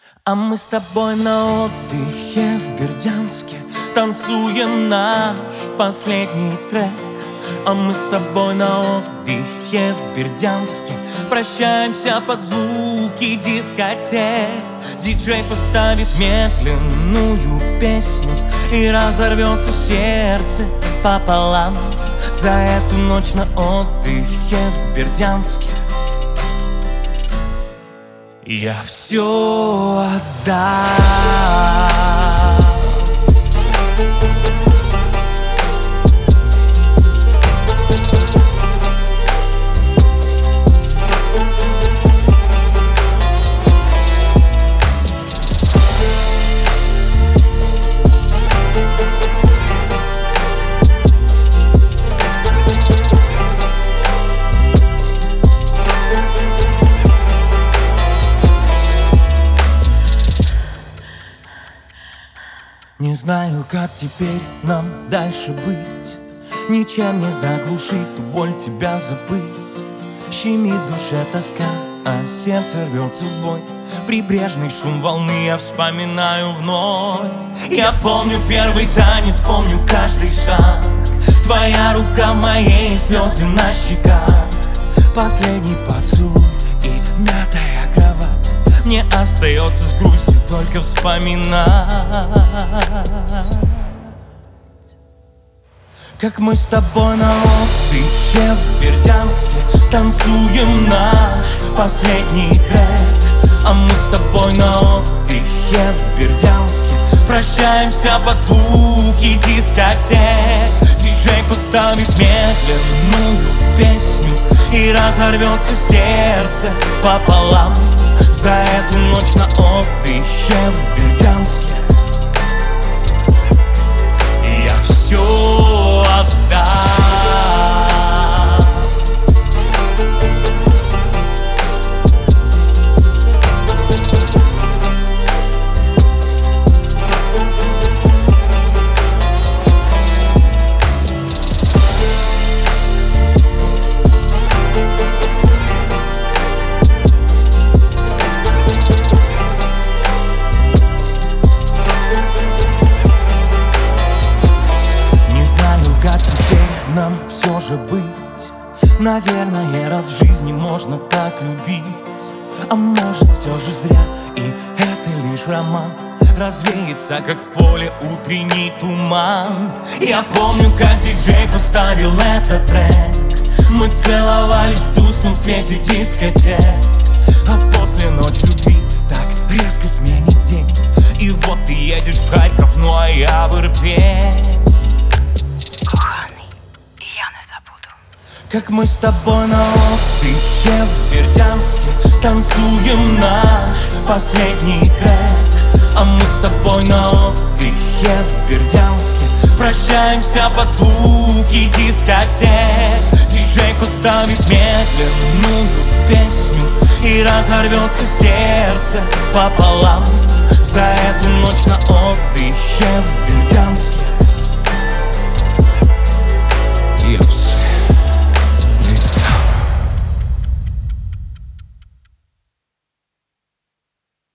А мы с тобой на отдыхе в Бердянске танцуем наш последний трек. А мы с тобой на отдыхе в Бердянске прощаемся под звуки дискотек. Диджей поставит медленную песню, и разорвется сердце пополам. За эту ночь на отдыхе в Бердянске я все отдам. Не знаю, как теперь нам дальше быть. Ничем не заглушить ту боль, тебя забыть. Щемит в душе тоска, а сердце рвется в бой. Прибрежный шум волны я вспоминаю вновь. Я помню первый танец, помню каждый шаг. Твоя рука в моей, слезы на щеках. Последний поцелуй и мятая кровать. Мне остается с грустью только вспоминать, как мы с тобой на отдыхе в Бердянске танцуем наш последний трек. А мы с тобой на отдыхе в Бердянске прощаемся под звуки дискотек. Диджей поставит медленную песню, и разорвется сердце пополам. За эту ночь на отдыхе в Бердянске я все отдам. Нам все же быть. Наверное, раз в жизни можно так любить. А может, все же зря, и это лишь роман. Развеется, как в поле утренний туман. Я помню, как диджей поставил этот трек. Мы целовались в тусклом свете дискотек. А после ночь любви так резко сменит день. И вот ты едешь в Харьков, ну а я в Ирпень. Как мы с тобой на отдыхе в Бердянске танцуем наш последний трек. А мы с тобой на отдыхе в Бердянске прощаемся под звуки дискотек. Диджей поставит медленную песню, и разорвется сердце пополам. За эту ночь на отдыхе в